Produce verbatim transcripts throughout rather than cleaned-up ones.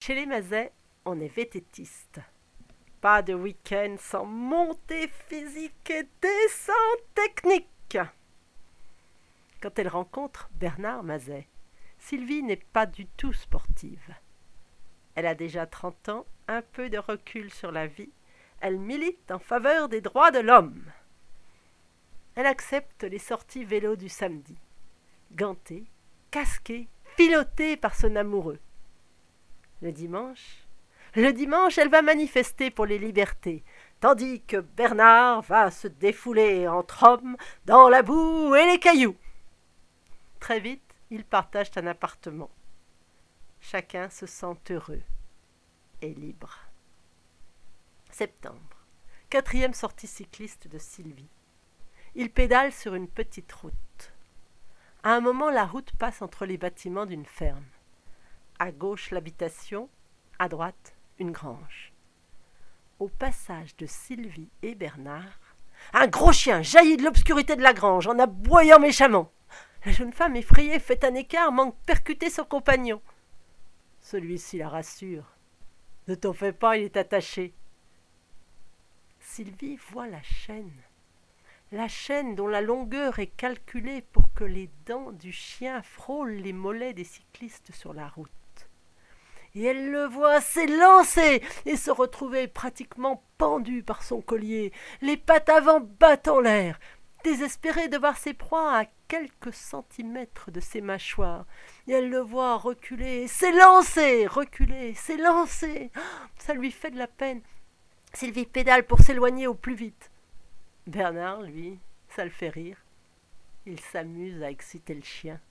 Chez les Mazet, on est vététiste. Pas de week-end sans montée physique et descente technique. Quand elle rencontre Bernard Mazet, Sylvie n'est pas du tout sportive. Elle a déjà trente ans, un peu de recul sur la vie. Elle milite en faveur des droits de l'homme. Elle accepte les sorties vélo du samedi, gantée, casquée, pilotée par son amoureux. Le dimanche, le dimanche, elle va manifester pour les libertés, tandis que Bernard va se défouler entre hommes dans la boue et les cailloux. Très vite, ils partagent un appartement. Chacun se sent heureux et libre. Septembre, quatrième sortie cycliste de Sylvie. Ils pédalent sur une petite route. À un moment, la route passe entre les bâtiments d'une ferme. À gauche, l'habitation, à droite, une grange. Au passage de Sylvie et Bernard, un gros chien jaillit de l'obscurité de la grange en aboyant méchamment. La jeune femme effrayée fait un écart, manque percuter son compagnon. Celui-ci la rassure. « Ne t'en fais pas, il est attaché. » Sylvie voit la chaîne. La chaîne dont la longueur est calculée pour que les dents du chien frôlent les mollets des cyclistes sur la route. Et elle le voit s'élancer et se retrouver pratiquement pendu par son collier, les pattes avant battant l'air, désespérée de voir ses proies à quelques centimètres de ses mâchoires. Et elle le voit reculer, s'élancer, reculer, s'élancer. Ça lui fait de la peine. Sylvie pédale pour s'éloigner au plus vite. Bernard, lui, ça le fait rire. Il s'amuse à exciter le chien.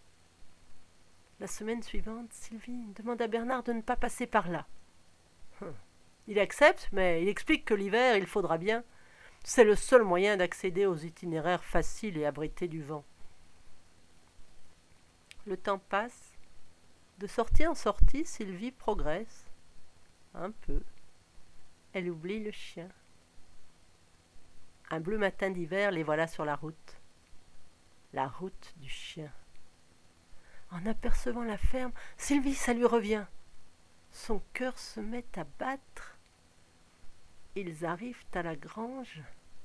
La semaine suivante, Sylvie demande à Bernard de ne pas passer par là. Il accepte, mais il explique que l'hiver, il faudra bien. C'est le seul moyen d'accéder aux itinéraires faciles et abrités du vent. Le temps passe. De sortie en sortie, Sylvie progresse. Un peu. Elle oublie le chien. Un bleu matin d'hiver, les voilà sur la route. La route du chien. En apercevant la ferme, Sylvie, ça lui revient. Son cœur se met à battre. Ils arrivent à la grange.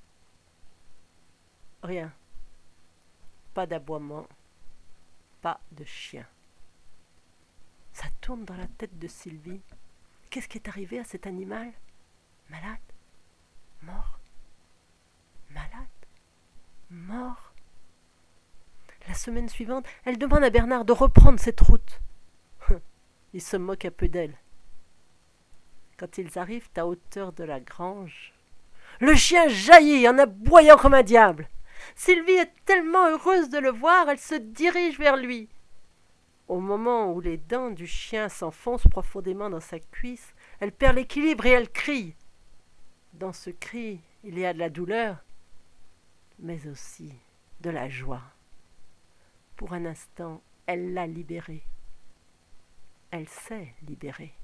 Rien. Pas d'aboiement. Pas de chien. Ça tourne dans la tête de Sylvie. Qu'est-ce qui est arrivé à cet animal? Malade? Mort? Malade? Mort? La semaine suivante, elle demande à Bernard de reprendre cette route. Il se moque un peu d'elle. Quand ils arrivent à hauteur de la grange, le chien jaillit en aboyant comme un diable. Sylvie est tellement heureuse de le voir, elle se dirige vers lui. Au moment où les dents du chien s'enfoncent profondément dans sa cuisse, elle perd l'équilibre et elle crie. Dans ce cri, il y a de la douleur, mais aussi de la joie. Pour un instant, elle l'a libéré. Elle s'est libérée.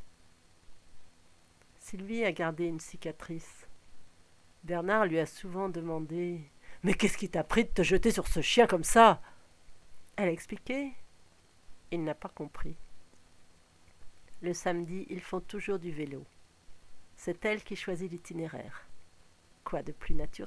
Sylvie a gardé une cicatrice. Bernard lui a souvent demandé « Mais qu'est-ce qui t'a pris de te jeter sur ce chien comme ça ?» Elle a expliqué. Il n'a pas compris. Le samedi, ils font toujours du vélo. C'est elle qui choisit l'itinéraire. Quoi de plus naturel ?